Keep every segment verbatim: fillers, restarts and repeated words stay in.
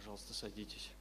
Пожалуйста, садитесь.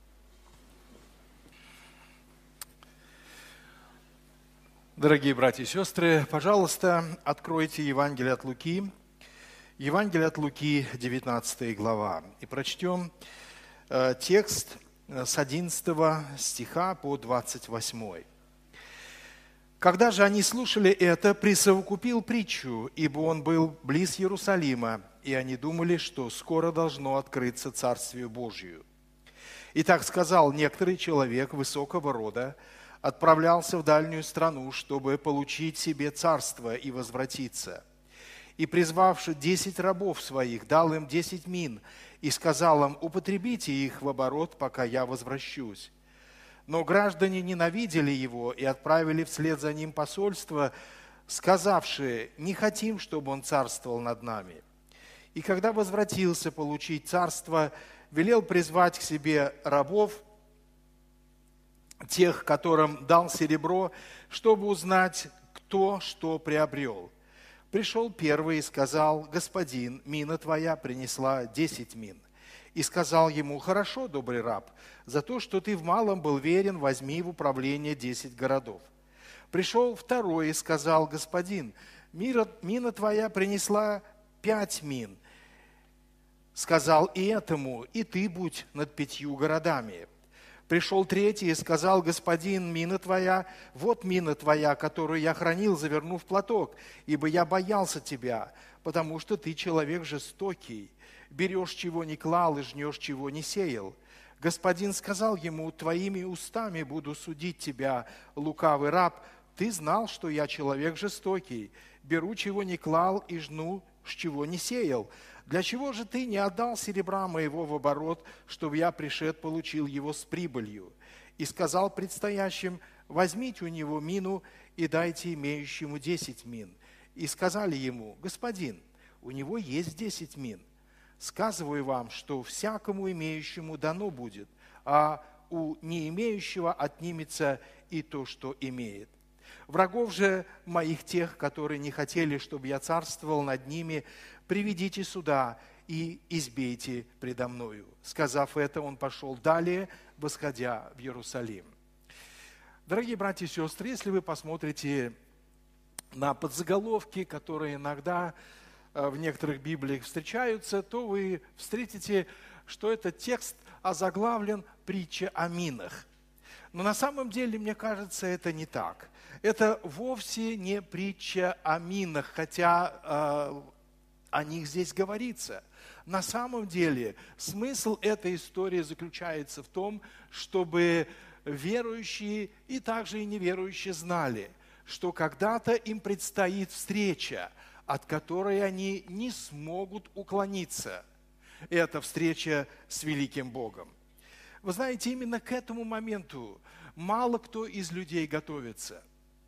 Дорогие братья и сестры, пожалуйста, откройте Евангелие от Луки, Евангелие от Луки, девятнадцатая глава, и прочтем э, текст с одиннадцатого стиха по двадцать восьмой. «Когда же они слушали это, присовокупил притчу, ибо он был близ Иерусалима, и они думали, что скоро должно открыться Царствие Божие. И так сказал некоторый человек высокого рода, отправлялся в дальнюю страну, чтобы получить себе царство и возвратиться. И, призвавши десять рабов своих, дал им десять мин, и сказал им: употребите их в оборот, пока я возвращусь. Но граждане ненавидели его и отправили вслед за ним посольство, сказавшие: не хотим, чтобы он царствовал над нами. И когда возвратился получить царство, велел призвать к себе рабов, тех, которым дал серебро, чтобы узнать, кто что приобрел. Пришел первый и сказал: господин, мина твоя принесла десять мин. И сказал ему: хорошо, добрый раб, за то, что ты в малом был верен, возьми в управление десять городов. Пришел второй и сказал: господин, мина твоя принесла пять мин. Сказал и этому: и ты будь над пятью городами. Пришел третий и сказал: господин, мина твоя, вот мина твоя, которую я хранил, завернув платок, ибо я боялся тебя, потому что ты человек жестокий, берешь, чего не клал, и жнешь, чего не сеял. Господин сказал ему: твоими устами буду судить тебя, лукавый раб, ты знал, что я человек жестокий, беру, чего не клал, и жну, чего не сеял. Для чего же ты не отдал серебра моего в оборот, чтобы я, пришед, получил его с прибылью? И сказал предстоящим: возьмите у него мину и дайте имеющему десять мин. И сказали ему: господин, у него есть десять мин. Сказываю вам, что всякому имеющему дано будет, а у не имеющего отнимется и то, что имеет. Врагов же моих тех, которые не хотели, чтобы я царствовал над ними, приведите сюда и избейте предо мною». Сказав это, он пошел далее, восходя в Иерусалим. Дорогие братья и сестры, если вы посмотрите на подзаголовки, которые иногда в некоторых Библиях встречаются, то вы встретите, что этот текст озаглавлен «Притча о минах». Но на самом деле, мне кажется, это не так. Это вовсе не притча о минах, хотя э, о них здесь говорится. На самом деле смысл этой истории заключается в том, чтобы верующие и также и неверующие знали, что когда-то им предстоит встреча, от которой они не смогут уклониться. Это встреча с великим Богом. Вы знаете, именно к этому моменту мало кто из людей готовится.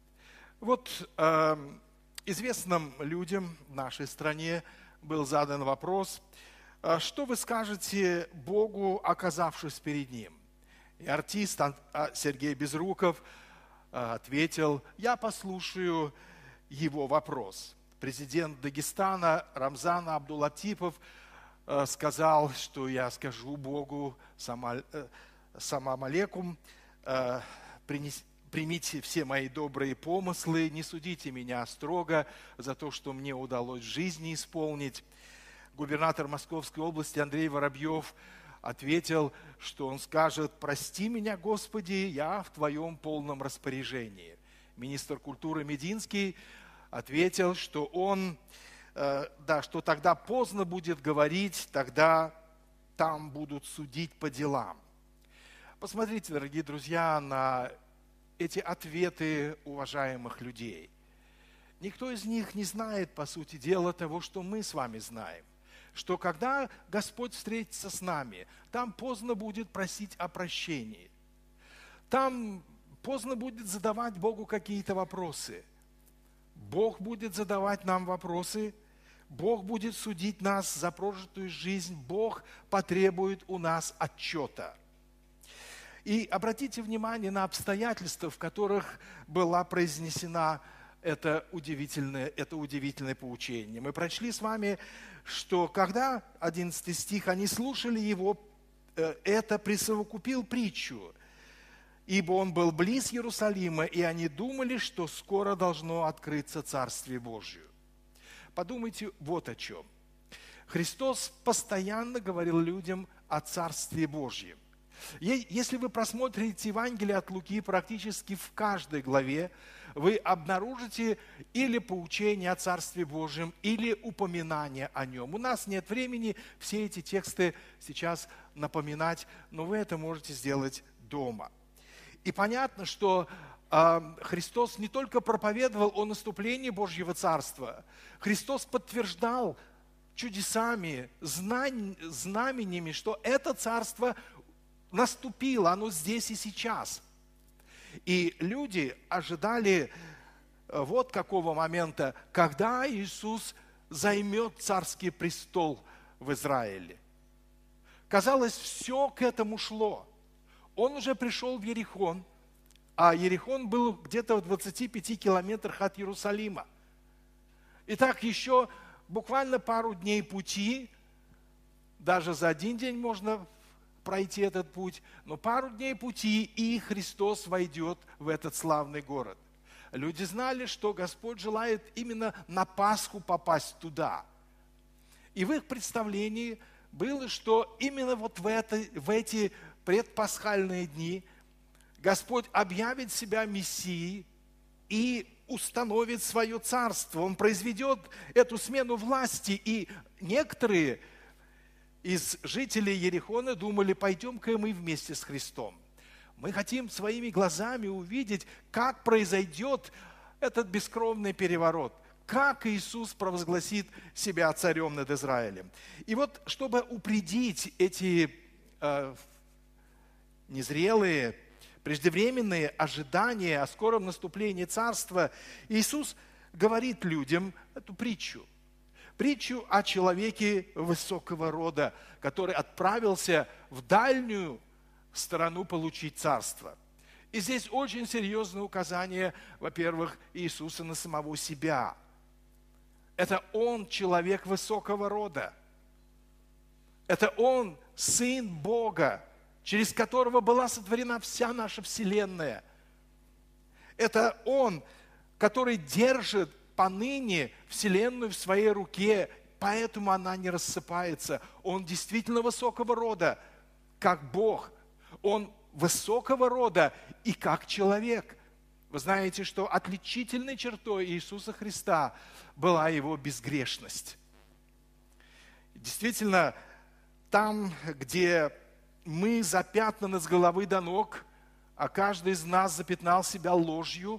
Вот э, известным людям в нашей стране был задан вопрос: что вы скажете Богу, оказавшись перед Ним? И артист Сергей Безруков ответил: я послушаю его вопрос. Президент Дагестана Рамзан Абдулатипов сказал, что я скажу Богу: салам алейкум, примите все мои добрые помыслы, не судите меня строго за то, что мне удалось в жизни исполнить. Губернатор Московской области Андрей Воробьев ответил, что он скажет: прости меня, Господи, я в Твоем полном распоряжении. Министр культуры Мединский ответил, что он, да, что тогда поздно будет говорить, тогда там будут судить по делам. Посмотрите, дорогие друзья, на эти ответы уважаемых людей. Никто из них не знает, по сути дела, того, что мы с вами знаем. Что когда Господь встретится с нами, там поздно будет просить о прощении. Там поздно будет задавать Богу какие-то вопросы. Бог будет задавать нам вопросы, Бог будет судить нас за прожитую жизнь, Бог потребует у нас отчета. И обратите внимание на обстоятельства, в которых была произнесена это удивительное, это удивительное поучение. Мы прочли с вами, что когда, одиннадцатый стих, они слушали его, это присовокупил притчу. Ибо он был близ Иерусалима, и они думали, что скоро должно открыться Царствие Божие. Подумайте вот о чем. Христос постоянно говорил людям о Царстве Божьем. Если вы просмотрите Евангелие от Луки, практически в каждой главе вы обнаружите или поучение о Царстве Божьем, или упоминание о нем. У нас нет времени все эти тексты сейчас напоминать, но вы это можете сделать дома. И понятно, что э, Христос не только проповедовал о наступлении Божьего Царства, Христос подтверждал чудесами, знань, знамениями, что это Царство наступило, оно здесь и сейчас. И люди ожидали вот какого момента, когда Иисус займет царский престол в Израиле. Казалось, все к этому шло. Он уже пришел в Иерихон, а Иерихон был где-то в двадцати пяти километрах от Иерусалима. Итак, еще буквально пару дней пути, даже за один день можно пройти этот путь, но пару дней пути, и Христос войдет в этот славный город. Люди знали, что Господь желает именно на Пасху попасть туда. И в их представлении было, что именно вот в, это, в эти предпасхальные дни Господь объявит себя Мессией и установит свое царство. Он произведет эту смену власти. И некоторые из жителей Иерихона думали, пойдем-ка мы вместе с Христом. Мы хотим своими глазами увидеть, как произойдет этот бескровный переворот, как Иисус провозгласит себя царем над Израилем. И вот, чтобы упредить эти э, незрелые, преждевременные ожидания о скором наступлении царства, Иисус говорит людям эту притчу. Притчу о человеке высокого рода, который отправился в дальнюю сторону получить царство. И здесь очень серьезное указание, во-первых, Иисуса на самого себя. Это Он человек высокого рода. Это Он Сын Бога, через которого была сотворена вся наша вселенная. Это Он, который держит поныне вселенную в своей руке, поэтому она не рассыпается. Он действительно высокого рода, как Бог. Он высокого рода и как человек. Вы знаете, что отличительной чертой Иисуса Христа была Его безгрешность. Действительно, там, где мы запятнаны с головы до ног, а каждый из нас запятнал себя ложью,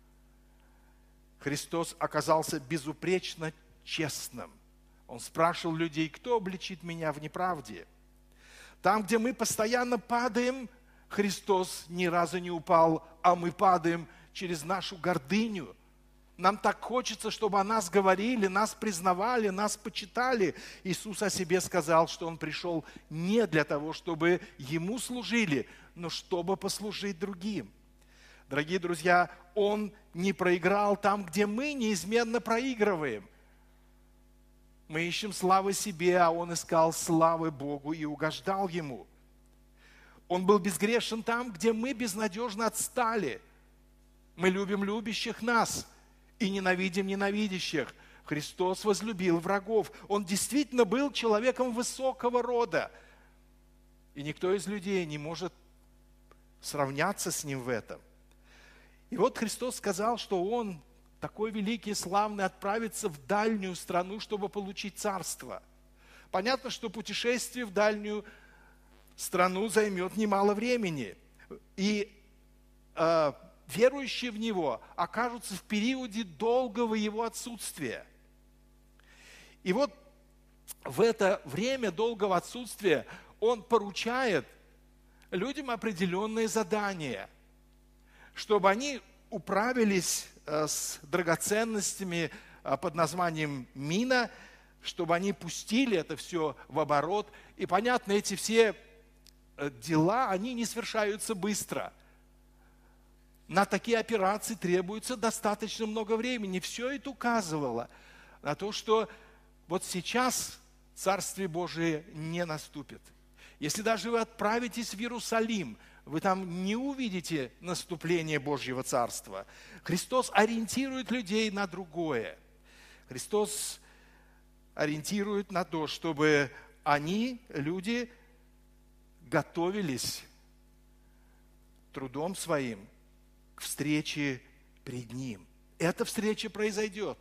Христос оказался безупречно честным. Он спрашивал людей, кто обличит меня в неправде? Там, где мы постоянно падаем, Христос ни разу не упал, а мы падаем через нашу гордыню. Нам так хочется, чтобы о нас говорили, нас признавали, нас почитали. Иисус о себе сказал, что Он пришел не для того, чтобы Ему служили, но чтобы послужить другим. Дорогие друзья, Он не проиграл там, где мы неизменно проигрываем. Мы ищем славы себе, а Он искал славы Богу и угождал Ему. Он был безгрешен там, где мы безнадежно отстали. Мы любим любящих нас и ненавидим ненавидящих. Христос возлюбил врагов. Он действительно был человеком высокого рода. И никто из людей не может сравняться с Ним в этом. И вот Христос сказал, что Он, такой великий и славный, отправится в дальнюю страну, чтобы получить царство. Понятно, что путешествие в дальнюю страну займет немало времени. И э, верующие в Него окажутся в периоде долгого Его отсутствия. И вот в это время долгого отсутствия Он поручает людям определенные задания, чтобы они управились с драгоценностями под названием мина, чтобы они пустили это все в оборот. И понятно, эти все дела, они не совершаются быстро. На такие операции требуется достаточно много времени. Все это указывало на то, что вот сейчас Царствие Божие не наступит. Если даже вы отправитесь в Иерусалим, вы там не увидите наступление Божьего Царства. Христос ориентирует людей на другое. Христос ориентирует на то, чтобы они, люди, готовились трудом своим к встрече пред Ним. Эта встреча произойдет.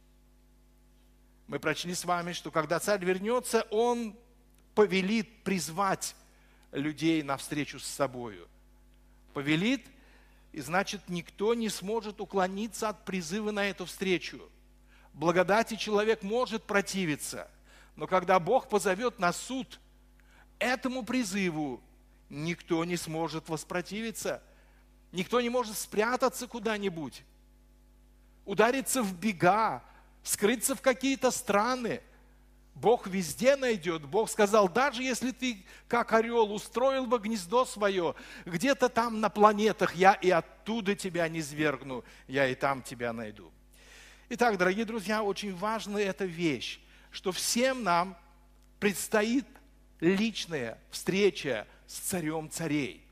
Мы прочли с вами, что когда Царь вернется, Он повелит призвать людей на встречу с собою. Повелит, и значит, никто не сможет уклониться от призыва на эту встречу. Благодати человек может противиться, но когда Бог позовет на суд, этому призыву никто не сможет воспротивиться, никто не может спрятаться куда-нибудь, удариться в бега, скрыться в какие-то страны. Бог везде найдет. Бог сказал, даже если ты, как орел, устроил бы гнездо свое, где-то там на планетах, я и оттуда тебя не свергну, я и там тебя найду. Итак, дорогие друзья, очень важная эта вещь, что всем нам предстоит личная встреча с Царем царей.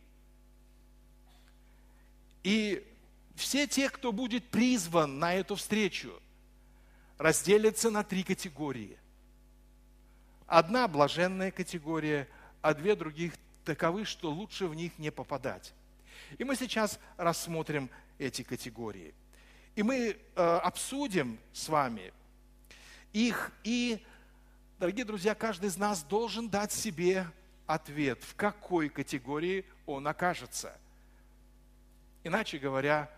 И все те, кто будет призван на эту встречу, разделятся на три категории. Одна блаженная категория, а две других таковы, что лучше в них не попадать. И мы сейчас рассмотрим эти категории. И мы э, обсудим с вами их. И, дорогие друзья, каждый из нас должен дать себе ответ, в какой категории он окажется. Иначе говоря,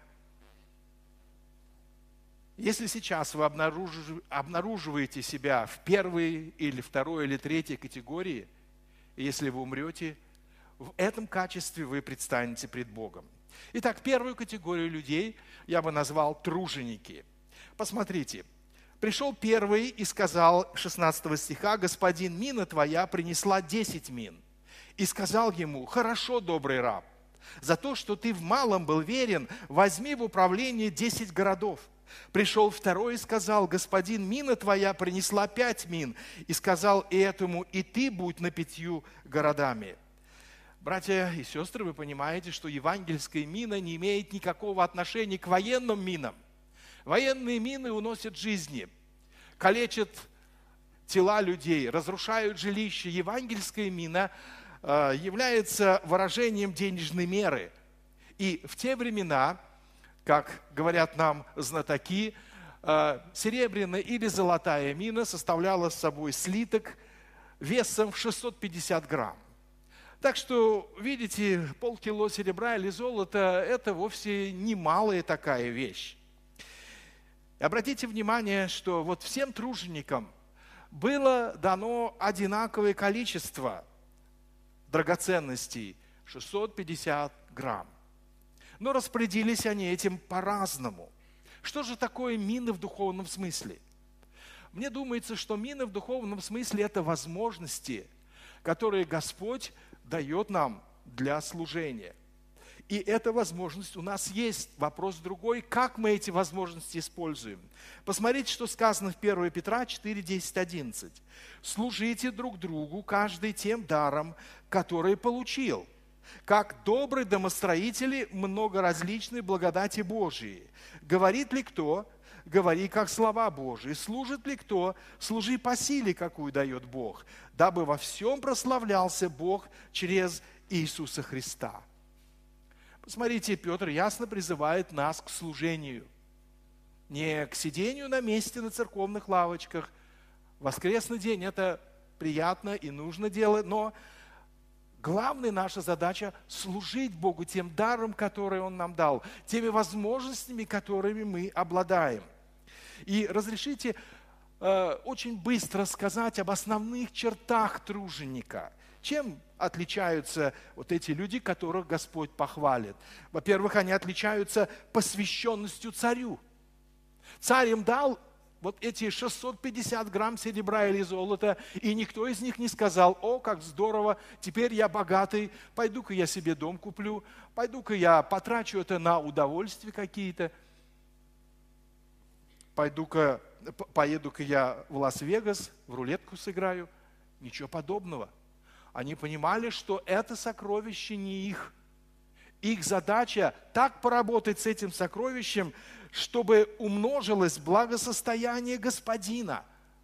если сейчас вы обнаруживаете себя в первой или второй или третьей категории, и если вы умрете, в этом качестве вы предстанете пред Богом. Итак, первую категорию людей я бы назвал труженики. Посмотрите, пришел первый и сказал, шестнадцатого стиха, «Господин, мина твоя принесла десять мин». И сказал ему, «Хорошо, добрый раб, за то, что ты в малом был верен, возьми в управление десять городов». Пришел второй и сказал, «Господин, мина твоя принесла пять мин». И сказал и этому, «И ты будь на пятью городами». Братья и сестры, вы понимаете, что евангельская мина не имеет никакого отношения к военным минам. Военные мины уносят жизни, калечат тела людей, разрушают жилища. Евангельская мина э, является выражением денежной меры. И в те времена, как говорят нам знатоки, серебряная или золотая мина составляла собой слиток весом в шестьсот пятьдесят грамм. Так что, видите, полкило серебра или золота – это вовсе не малая такая вещь. Обратите внимание, что вот всем труженикам было дано одинаковое количество драгоценностей – шестьсот пятьдесят грамм. Но распорядились они этим по-разному. Что же такое мины в духовном смысле? Мне думается, что мины в духовном смысле – это возможности, которые Господь дает нам для служения. И эта возможность у нас есть. Вопрос другой, как мы эти возможности используем. Посмотрите, что сказано в первое Петра четыре, десять, одиннадцать. «Служите друг другу, каждый тем даром, который получил, как добрые домостроители многоразличной благодати Божией. Говорит ли кто? Говори, как слова Божии. Служит ли кто? Служи по силе, какую дает Бог, дабы во всем прославлялся Бог через Иисуса Христа». Посмотрите, Петр ясно призывает нас к служению. Не к сидению на месте на церковных лавочках. Воскресный день – это приятно и нужно делать, но главная наша задача – служить Богу тем даром, который Он нам дал, теми возможностями, которыми мы обладаем. И разрешите э, очень быстро сказать об основных чертах труженика. Чем отличаются вот эти люди, которых Господь похвалит? Во-первых, они отличаются посвященностью царю. Царь им дал вот эти шестьсот пятьдесят грамм серебра или золота, и никто из них не сказал: «О, как здорово, теперь я богатый, пойду-ка я себе дом куплю, пойду-ка я потрачу это на удовольствия какие-то, пойду-ка, поеду-ка я в Лас-Вегас, в рулетку сыграю». Ничего подобного. Они понимали, что это сокровище не их. Их задача так поработать с этим сокровищем, чтобы умножилось благосостояние Господина.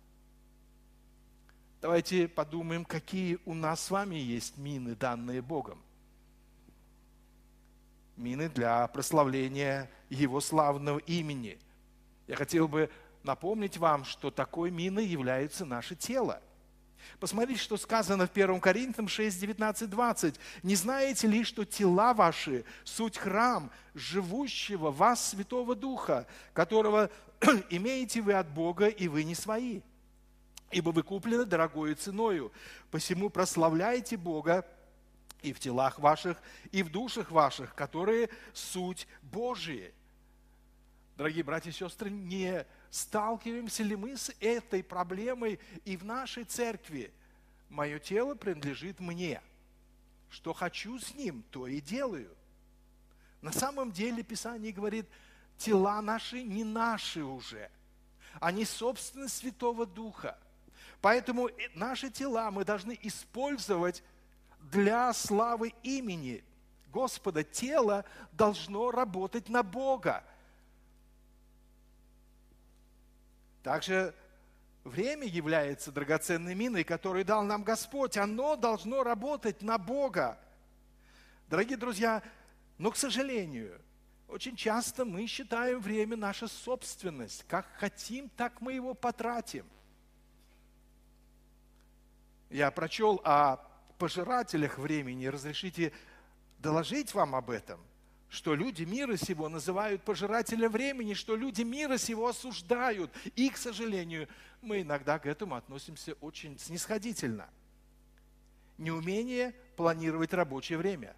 Давайте подумаем, какие у нас с вами есть мины, данные Богом. Мины для прославления Его славного имени. Я хотел бы напомнить вам, что такой миной является наше тело. Посмотрите, что сказано в первом Коринфянам шесть, девятнадцать, двадцать. «Не знаете ли, что тела ваши – суть храм живущего в вас Святого Духа, которого имеете вы от Бога, и вы не свои? Ибо вы куплены дорогою ценою. Посему прославляйте Бога и в телах ваших, и в душах ваших, которые суть Божие». Дорогие братья и сестры, не сталкиваемся ли мы с этой проблемой и в нашей церкви? Мое тело принадлежит мне. Что хочу с ним, то и делаю. На самом деле Писание говорит, тела наши не наши уже. Они собственность Святого Духа. Поэтому наши тела мы должны использовать для славы имени Господа. Тело должно работать на Бога. Также время является драгоценной миной, которую дал нам Господь. Оно должно работать на Бога. Дорогие друзья, но, к сожалению, очень часто мы считаем время наша собственность. Как хотим, так мы его потратим. Я прочел о пожирателях времени. Разрешите доложить вам об этом, что люди мира сего называют пожирателем времени, что люди мира сего осуждают. И, к сожалению, мы иногда к этому относимся очень снисходительно. Неумение планировать рабочее время,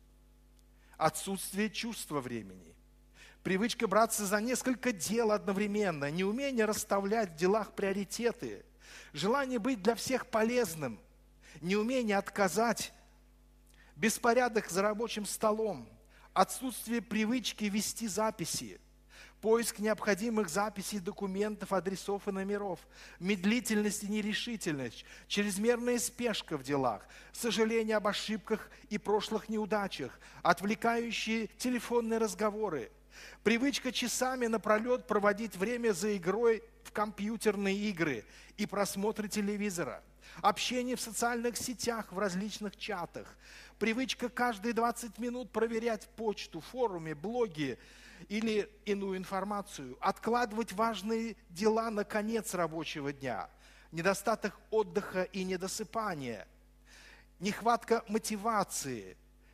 отсутствие чувства времени, привычка браться за несколько дел одновременно, неумение расставлять в делах приоритеты, желание быть для всех полезным, неумение отказать, беспорядок за рабочим столом, отсутствие привычки вести записи, поиск необходимых записей, документов, адресов и номеров, медлительность и нерешительность, чрезмерная спешка в делах, сожаление об ошибках и прошлых неудачах, отвлекающие телефонные разговоры, привычка часами напролет проводить время за игрой в компьютерные игры и просмотр телевизора, общение в социальных сетях, в различных чатах, привычка каждые двадцать минут проверять почту, форумы, блоги или иную информацию, откладывать важные дела на конец рабочего дня, недостаток отдыха и недосыпания, нехватка мотивации,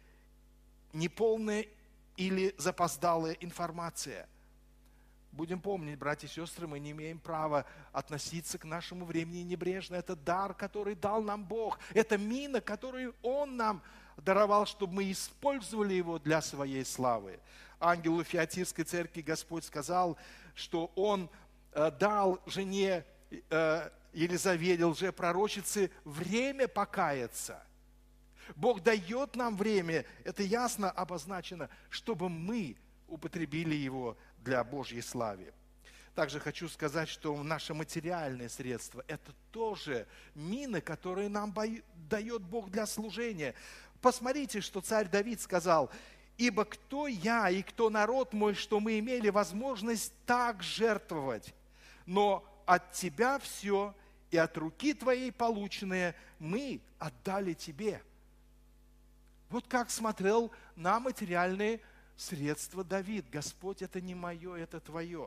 неполная или запоздалая информация. Будем помнить, братья и сестры, мы не имеем права относиться к нашему времени небрежно. Это дар, который дал нам Бог. Это мина, которую Он нам даровал, чтобы мы использовали его для своей славы. Ангелу Фиатирской церкви Господь сказал, что Он э, дал жене э, Елизавете, лжепророчице, время покаяться. Бог дает нам время, это ясно обозначено, чтобы мы употребили его для Божьей славы. Также хочу сказать, что наше материальное средство – это тоже мины, которые нам дает Бог для служения. Посмотрите, что царь Давид сказал: «Ибо кто я и кто народ мой, что мы имели возможность так жертвовать? Но от тебя все, и от руки твоей полученное мы отдали тебе». Вот как смотрел на материальные средства Давид. Господь, это не мое, это твое.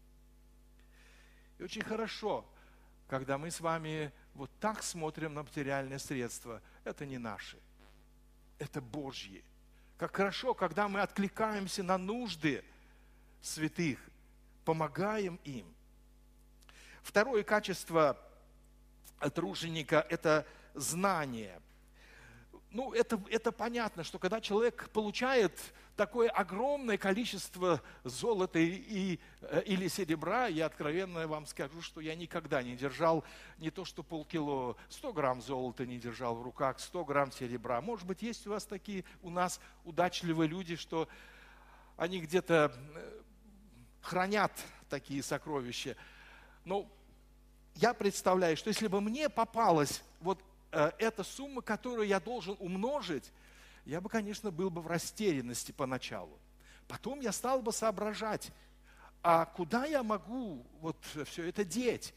И очень хорошо, когда мы с вами вот так смотрим на материальные средства. Это не наши, это Божьи. Как хорошо, когда мы откликаемся на нужды святых, помогаем им. Второе качество труженика – это знание. Ну, это, это понятно, что когда человек получает такое огромное количество золота и, или серебра, я откровенно вам скажу, что я никогда не держал не то что полкило, сто грамм золота не держал в руках, сто грамм серебра. Может быть, есть у вас такие, у нас удачливые люди, что они где-то хранят такие сокровища. Но я представляю, что если бы мне попалось вот э, эта сумма, которую я должен умножить, я бы, конечно, был бы в растерянности поначалу. Потом я стал бы соображать, а куда я могу вот все это деть?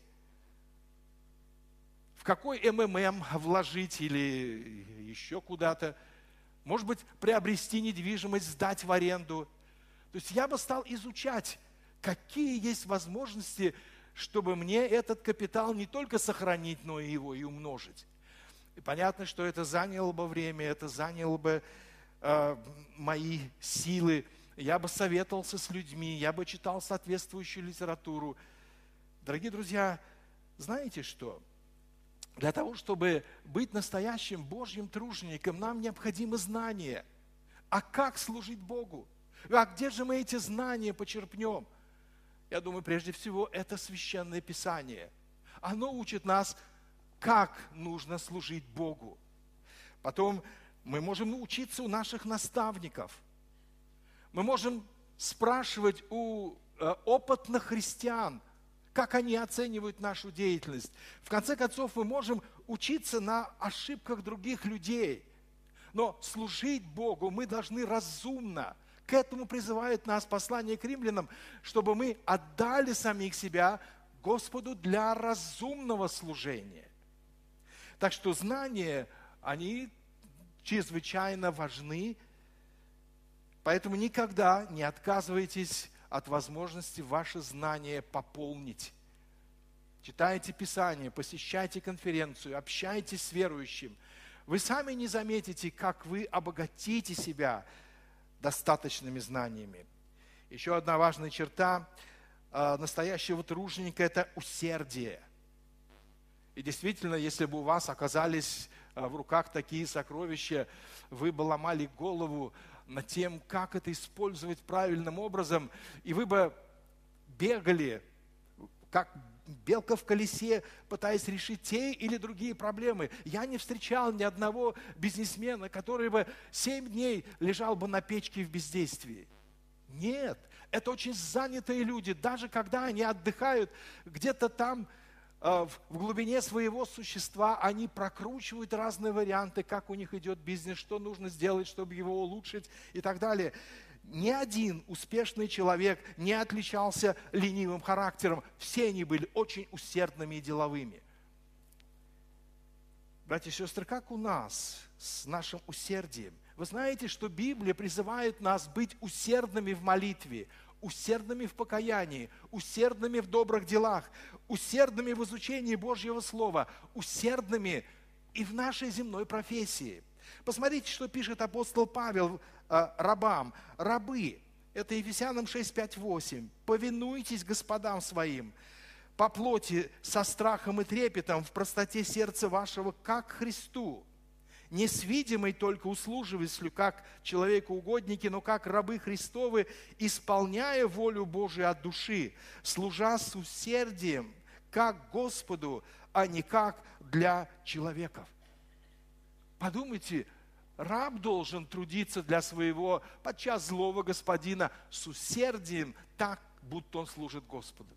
В какой эм эм эм вложить или еще куда-то? Может быть, приобрести недвижимость, сдать в аренду? То есть я бы стал изучать, какие есть возможности, чтобы мне этот капитал не только сохранить, но и его и умножить. И понятно, что это заняло бы время, это заняло бы э, мои силы. Я бы советовался с людьми, я бы читал соответствующую литературу. Дорогие друзья, знаете что? Для того, чтобы быть настоящим Божьим тружеником, нам необходимы знания. А как служить Богу? А где же мы эти знания почерпнем? Я думаю, прежде всего, это Священное Писание. Оно учит нас, как нужно служить Богу. Потом мы можем учиться у наших наставников. Мы можем спрашивать у э, опытных христиан, как они оценивают нашу деятельность. В конце концов, мы можем учиться на ошибках других людей. Но служить Богу мы должны разумно. К этому призывает нас послание к римлянам, чтобы мы отдали самих себя Господу для разумного служения. Так что знания, они чрезвычайно важны, поэтому никогда не отказывайтесь от возможности ваши знания пополнить. Читайте Писание, посещайте конференцию, общайтесь с верующим. Вы сами не заметите, как вы обогатите себя достаточными знаниями. Еще одна важная черта э, настоящего труженика – это усердие. И действительно, если бы у вас оказались э, в руках такие сокровища, вы бы ломали голову над тем, как это использовать правильным образом, и вы бы бегали, как белка в колесе, пытаясь решить те или другие проблемы. Я не встречал ни одного бизнесмена, который бы семь дней лежал бы на печке в бездействии. Нет, это очень занятые люди. Даже когда они отдыхают где-то там, в глубине своего существа, они прокручивают разные варианты, как у них идет бизнес, что нужно сделать, чтобы его улучшить и так далее. Ни один успешный человек не отличался ленивым характером. Все они были очень усердными и деловыми. Братья и сестры, как у нас с нашим усердием? Вы знаете, что Библия призывает нас быть усердными в молитве, усердными в покаянии, усердными в добрых делах, усердными в изучении Божьего Слова, усердными и в нашей земной профессии. Посмотрите, что пишет апостол Павел э, рабам. Рабы, это Ефесянам шесть, пять, восемь. «Повинуйтесь господам своим по плоти со страхом и трепетом в простоте сердца вашего, как Христу, не с видимой только услуживостью, как человекоугодники, но как рабы Христовы, исполняя волю Божию от души, служа с усердием, как Господу, а не как для человеков». Подумайте, раб должен трудиться для своего подчас злого господина с усердием, так, будто он служит Господу.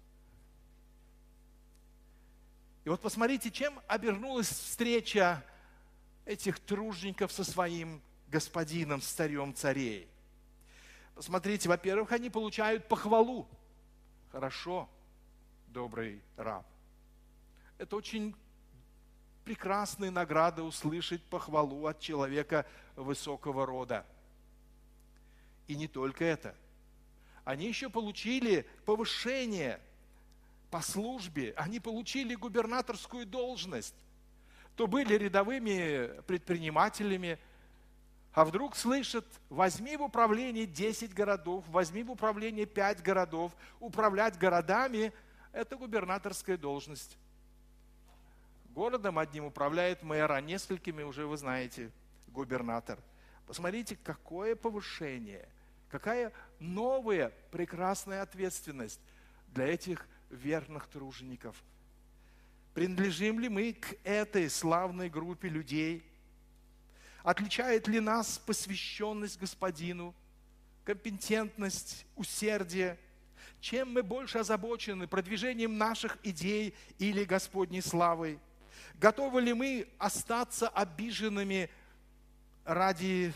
И вот посмотрите, чем обернулась встреча этих тружеников со своим господином, с царем царей. Посмотрите, во-первых, они получают похвалу. Хорошо, добрый раб. Это очень прекрасная награда услышать похвалу от человека высокого рода. И не только это. Они еще получили повышение по службе, они получили губернаторскую должность. То были рядовыми предпринимателями, а вдруг слышат: возьми в управление десять городов, возьми в управление пять городов. Управлять городами – это губернаторская должность. Городом одним управляет мэр, а несколькими уже вы знаете губернатор. Посмотрите, какое повышение, какая новая прекрасная ответственность для этих верных тружеников. Принадлежим ли мы к этой славной группе людей? Отличает ли нас посвященность Господину, компетентность, усердие? Чем мы больше озабочены? Продвижением наших идей или Господней славой? Готовы ли мы остаться обиженными ради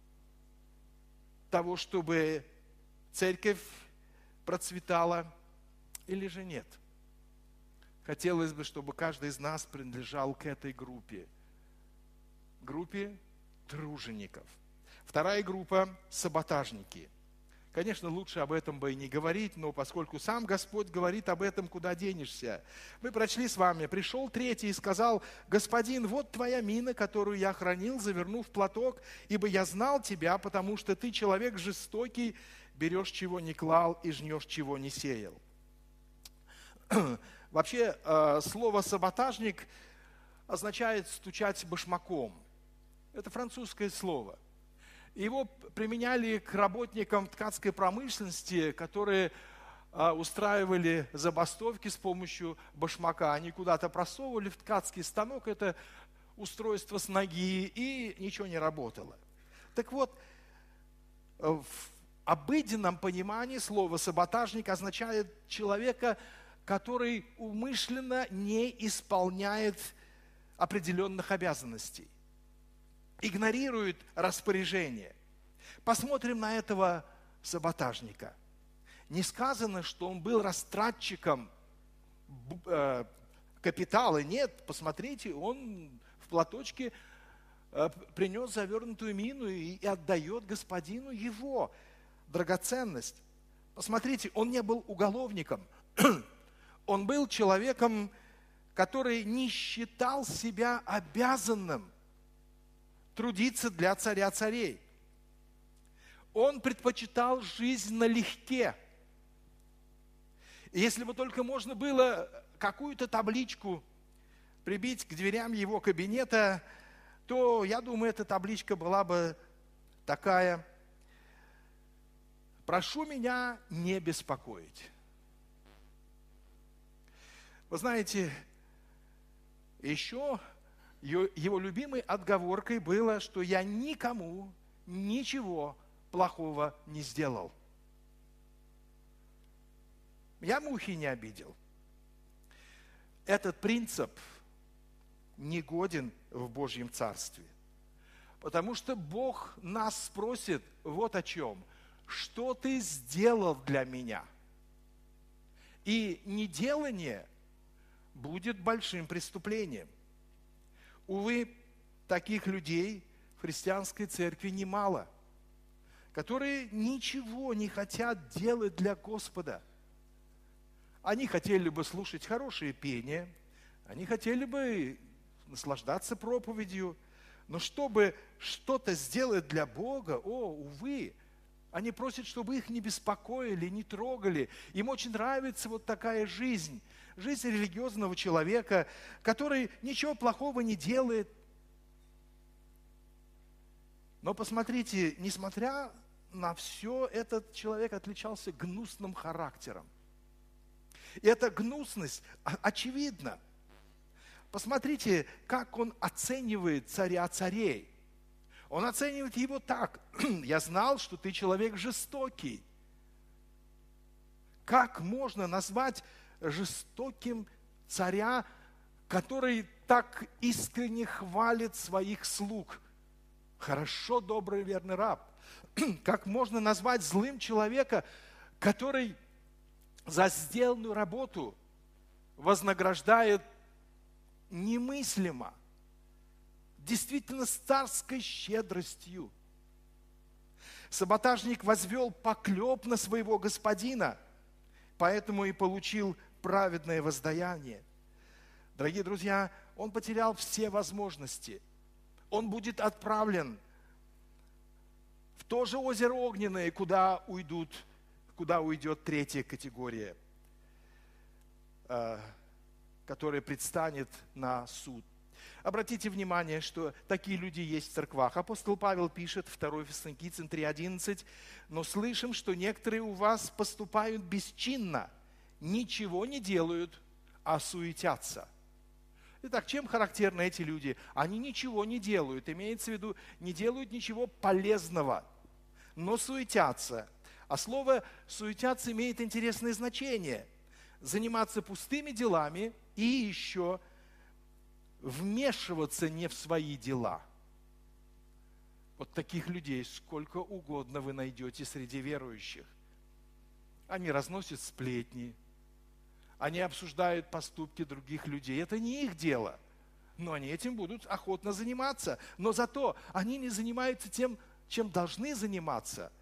того, чтобы церковь процветала, или же нет? Хотелось бы, чтобы каждый из нас принадлежал к этой группе. Группе тружеников. Вторая группа – саботажники. Конечно, лучше об этом бы и не говорить, но поскольку сам Господь говорит об этом, куда денешься. Мы прочли с вами: пришел третий и сказал: «Господин, вот твоя мина, которую я хранил, завернув в платок, ибо я знал тебя, потому что ты человек жестокий, берешь, чего не клал, и жнешь, чего не сеял». Вообще, слово «саботажник» означает «стучать башмаком». Это французское слово. Его применяли к работникам ткацкой промышленности, которые устраивали забастовки с помощью башмака. Они куда-то просовывали в ткацкий станок это устройство с ноги, и ничего не работало. Так вот, в обыденном понимании слово «саботажник» означает человека, который умышленно не исполняет определенных обязанностей, игнорирует распоряжение. Посмотрим на этого саботажника. Не сказано, что он был растратчиком капитала. Нет, посмотрите, он в платочке принес завернутую мину и отдает господину его драгоценность. Посмотрите, он не был уголовником. Он был человеком, который не считал себя обязанным трудиться для царя царей. Он предпочитал жизнь налегке. И если бы только можно было какую-то табличку прибить к дверям его кабинета, то, я думаю, эта табличка была бы такая: «Прошу меня не беспокоить». Вы знаете, еще его любимой отговоркой было, что я никому ничего плохого не сделал. Я мухи не обидел. Этот принцип негоден в Божьем Царстве. Потому что Бог нас спросит вот о чем: что ты сделал для меня? И неделание будет большим преступлением. Увы, таких людей в христианской церкви немало, которые ничего не хотят делать для Господа. Они хотели бы слушать хорошее пение, они хотели бы наслаждаться проповедью, но чтобы что-то сделать для Бога, о, увы, они просят, чтобы их не беспокоили, не трогали. Им очень нравится вот такая жизнь, жизнь религиозного человека, который ничего плохого не делает. Но посмотрите, несмотря на все, этот человек отличался гнусным характером. И эта гнусность очевидна. Посмотрите, как он оценивает царя царей. Он оценивает его так: «Я знал, что ты человек жестокий». Как можно назвать жестоким царя, который так искренне хвалит своих слуг? Хорошо, добрый, верный раб. Как можно назвать злым человека, который за сделанную работу вознаграждает немыслимо, действительно с царской щедростью? Саботажник возвел поклеп на своего господина, поэтому и получил праведное воздаяние. Дорогие друзья, он потерял все возможности. Он будет отправлен в то же озеро огненное, куда уйдут, куда уйдет третья категория, которая предстанет на суд. Обратите внимание, что такие люди есть в церквах. Апостол Павел пишет, второе Фессалоникийцам три одиннадцать: «Но слышим, что некоторые у вас поступают бесчинно, ничего не делают, а суетятся». Итак, чем характерны эти люди? Они ничего не делают, имеется в виду, не делают ничего полезного, но суетятся. А слово «суетятся» имеет интересное значение. Заниматься пустыми делами и еще вмешиваться не в свои дела. Вот таких людей сколько угодно вы найдете среди верующих. Они разносят сплетни, они обсуждают поступки других людей. Это не их дело, но они этим будут охотно заниматься. Но зато они не занимаются тем, чем должны заниматься.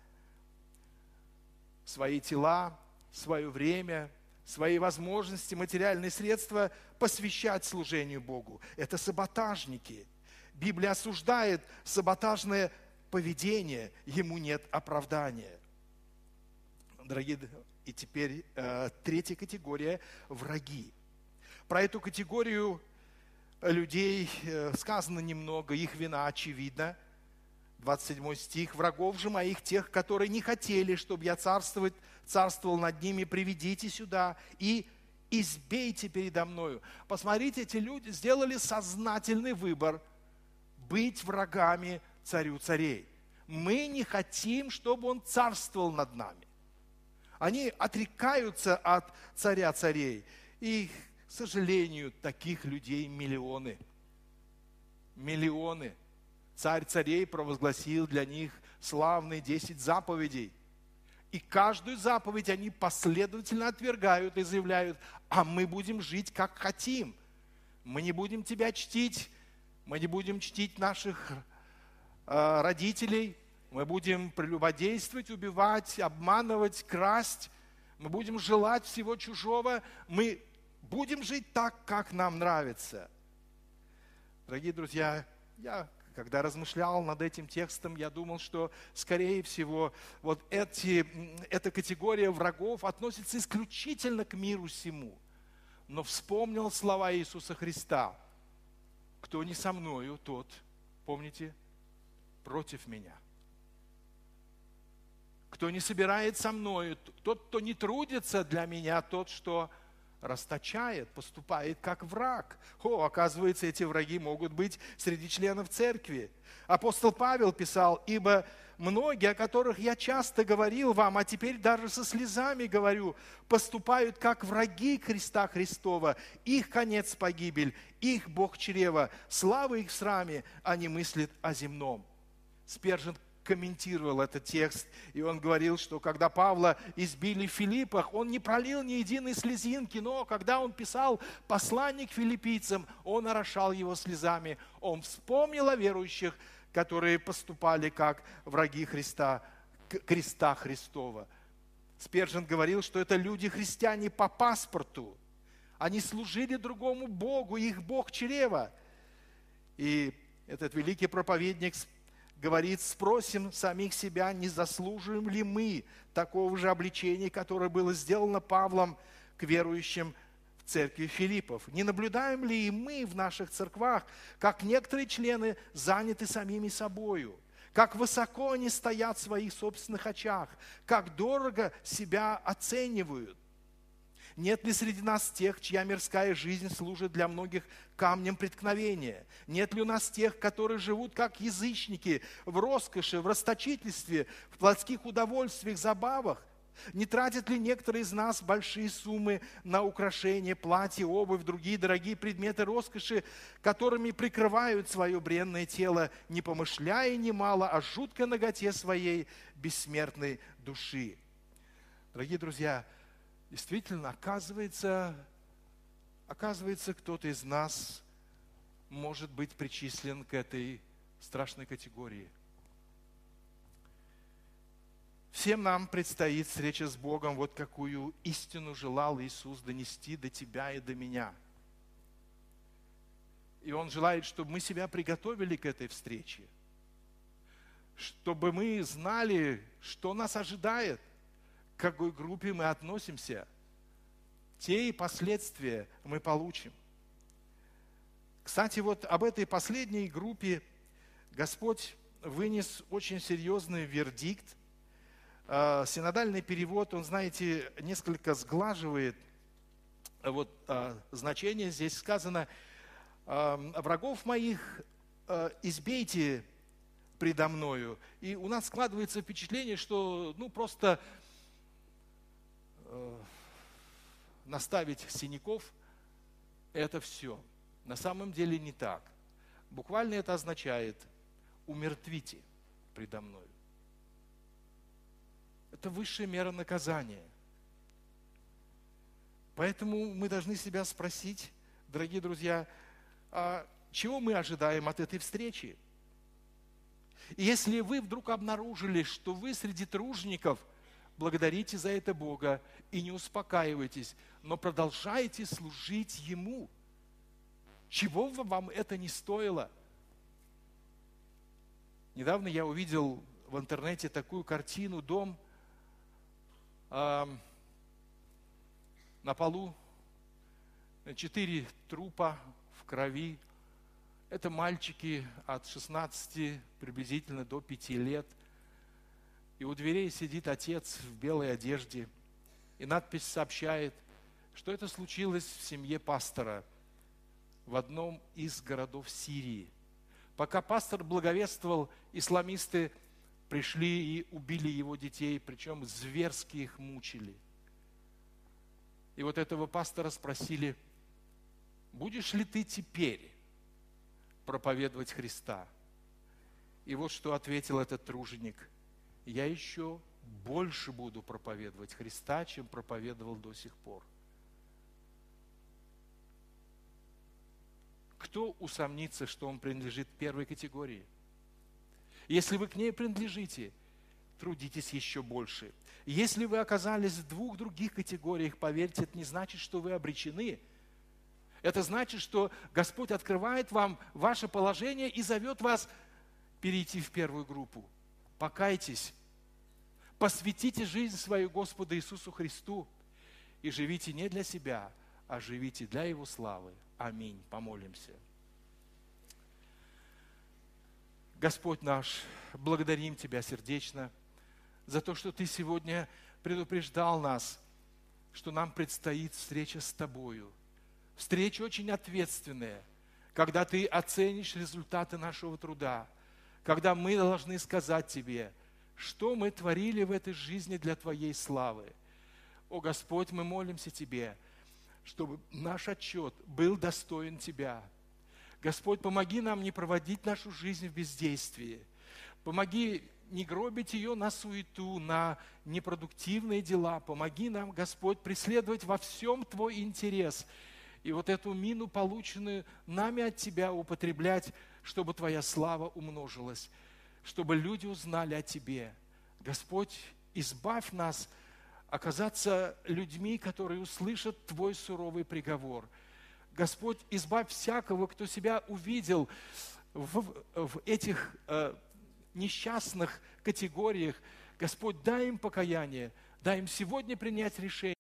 Свои тела, свое время, свои возможности, материальные средства посвящать служению Богу. Это саботажники. Библия осуждает саботажное поведение, ему нет оправдания. Дорогие, и теперь э, третья категория – враги. Про эту категорию людей э, сказано немного, их вина очевидна. двадцать седьмой стих. «Врагов же моих, тех, которые не хотели, чтобы я царствовать, царствовал над ними, приведите сюда и избейте передо мною». Посмотрите, эти люди сделали сознательный выбор быть врагами царю царей. Мы не хотим, чтобы он царствовал над нами. Они отрекаются от царя царей. И, к сожалению, таких людей миллионы. Миллионы. Царь царей провозгласил для них славные десять заповедей. И каждую заповедь они последовательно отвергают и заявляют: а мы будем жить, как хотим. Мы не будем тебя чтить, мы не будем чтить наших э, родителей, мы будем прелюбодействовать, убивать, обманывать, красть, мы будем желать всего чужого, мы будем жить так, как нам нравится. Дорогие друзья, я, когда размышлял над этим текстом, я думал, что, скорее всего, вот эти, эта категория врагов относится исключительно к миру сему. Но вспомнил слова Иисуса Христа: «Кто не со мною, тот, помните, против меня. Кто не собирает со мною, тот, кто не трудится для меня, тот, что расточает, поступает как враг». О, оказывается, эти враги могут быть среди членов церкви. Апостол Павел писал: «Ибо многие, о которых я часто говорил вам, а теперь даже со слезами говорю, поступают как враги креста Христова. Их конец погибель, их Бог чрева, слава их в сраме, они мыслят о земном». Спержен комментировал этот текст, и он говорил, что когда Павла избили в Филиппах, он не пролил ни единой слезинки, но когда он писал послание к филиппийцам, он орошал его слезами. Он вспомнил о верующих, которые поступали как враги Христа, креста Христова. Спержен говорил, что это люди-христиане по паспорту. Они служили другому Богу, их Бог чрева. И этот великий проповедник говорит: спросим самих себя, не заслуживаем ли мы такого же обличения, которое было сделано Павлом к верующим в церкви Филиппов. Не наблюдаем ли и мы в наших церквах, как некоторые члены заняты самими собою, как высоко они стоят в своих собственных очах, как дорого себя оценивают? Нет ли среди нас тех, чья мирская жизнь служит для многих камнем преткновения? Нет ли у нас тех, которые живут как язычники, в роскоши, в расточительстве, в плотских удовольствиях, забавах? Не тратят ли некоторые из нас большие суммы на украшения, платья, обувь, другие дорогие предметы роскоши, которыми прикрывают свое бренное тело, не помышляя немало о жуткой наготе своей бессмертной души? Дорогие друзья, действительно, оказывается, оказывается, кто-то из нас может быть причислен к этой страшной категории. Всем нам предстоит встреча с Богом, вот какую истину желал Иисус донести до тебя и до меня. И Он желает, чтобы мы себя приготовили к этой встрече, чтобы мы знали, что нас ожидает, к какой группе мы относимся, те последствия мы получим. Кстати, вот об этой последней группе Господь вынес очень серьезный вердикт. Синодальный перевод, он, знаете, несколько сглаживает вот, значение. Здесь сказано: «Врагов моих избейте предо мною». И у нас складывается впечатление, что ну, просто наставить синяков – это все. На самом деле не так. Буквально это означает «умертвите предо мною». Это высшая мера наказания. Поэтому мы должны себя спросить, дорогие друзья, а чего мы ожидаем от этой встречи? И если вы вдруг обнаружили, что вы среди тружеников, благодарите за это Бога и не успокаивайтесь, но продолжайте служить Ему. Чего вам это не стоило? Недавно я увидел в интернете такую картину: дом, э, на полу четыре трупа в крови. Это мальчики от шестнадцати приблизительно до пяти лет. И у дверей сидит отец в белой одежде. И надпись сообщает, что это случилось в семье пастора в одном из городов Сирии. Пока пастор благовествовал, исламисты пришли и убили его детей, причем зверски их мучили. И вот этого пастора спросили: будешь ли ты теперь проповедовать Христа? И вот что ответил этот труженик: я еще больше буду проповедовать Христа, чем проповедовал до сих пор. Кто усомнится, что он принадлежит первой категории? Если вы к ней принадлежите, трудитесь еще больше. Если вы оказались в двух других категориях, поверьте, это не значит, что вы обречены. Это значит, что Господь открывает вам ваше положение и зовет вас перейти в первую группу. Покайтесь, посвятите жизнь свою Господу Иисусу Христу и живите не для себя, а живите для Его славы. Аминь. Помолимся. Господь наш, благодарим Тебя сердечно за то, что Ты сегодня предупреждал нас, что нам предстоит встреча с Тобою. Встреча очень ответственная, когда Ты оценишь результаты нашего труда, когда мы должны сказать Тебе, что мы творили в этой жизни для Твоей славы. О Господь, мы молимся Тебе, чтобы наш отчет был достоин Тебя. Господь, помоги нам не проводить нашу жизнь в бездействии. Помоги не гробить ее на суету, на непродуктивные дела. Помоги нам, Господь, преследовать во всем Твой интерес. И вот эту мину, полученную нами от Тебя, употреблять, чтобы Твоя слава умножилась, чтобы люди узнали о Тебе. Господь, избавь нас оказаться людьми, которые услышат Твой суровый приговор. Господь, избавь всякого, кто себя увидел в, в этих э, несчастных категориях. Господь, дай им покаяние, дай им сегодня принять решение.